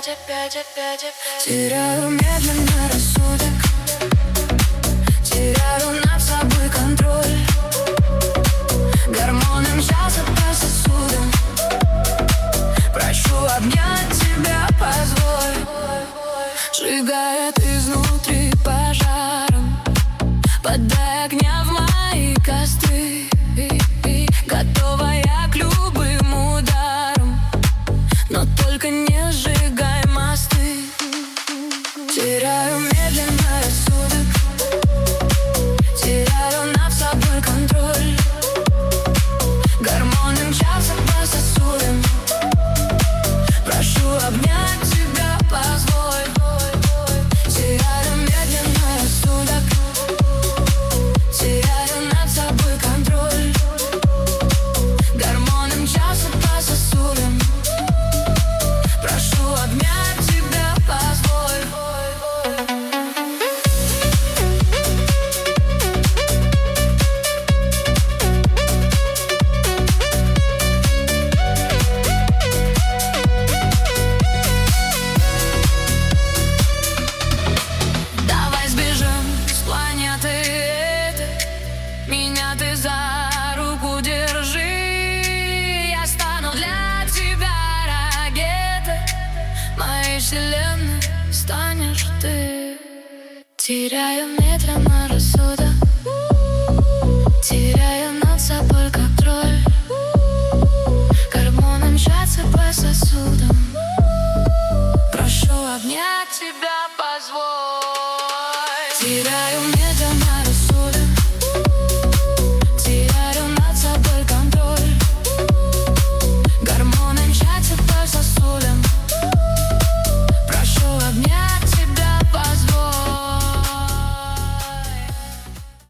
Теряю медленно рассудок, теряю над собой контроль. Гормоны мчатся по сосудам. Прошу обнять тебя, позволь. Сжигает изнутри пожаром, подай огня в мои костры. Готова я к любым ударам, но только не сжигай мосты. Теряю медленно рассудок, теряю над собой контроль. Гормоны мчатся по сосудам. Прошу обнять тебя, позволь. Теряю медленно рассудок, теряю над собой контроль. Гормоны мчатся по сосудам. Прошу обнять тебя, позволь. Давай сбежим с планеты этой. Меня ты за руку держи. Я стану для тебя ракетой. Моей вселенной станешь ты. Теряю медленно рассудок, теряю над собой контроль. Гормоны мчатся по сосудам. Прошу обнять тебя.